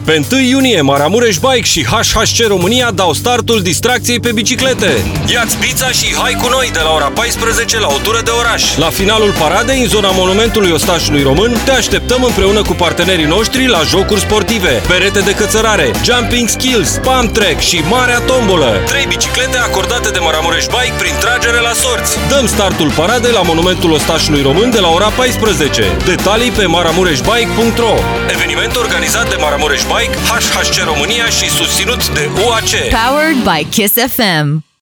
Pe 1 iunie, Maramureș Bike și HHC România dau startul distracției pe biciclete. Ia-ți pizza și hai cu noi de la ora 14 la o tură de oraș. La finalul paradei, în zona Monumentului Ostașului Român, te așteptăm împreună cu partenerii noștri la jocuri sportive, perete de cățărare, jumping skills, pump track și marea tombolă. 3 biciclete acordate de Maramureș Bike prin tragere la sorți. Dăm startul paradei la Monumentul Ostașului Român de la ora 14. Detalii pe maramureșbike.ro. Eveniment organizat de Maramureș Bike, HHC România și susținut de UAC. Powered by Kiss FM.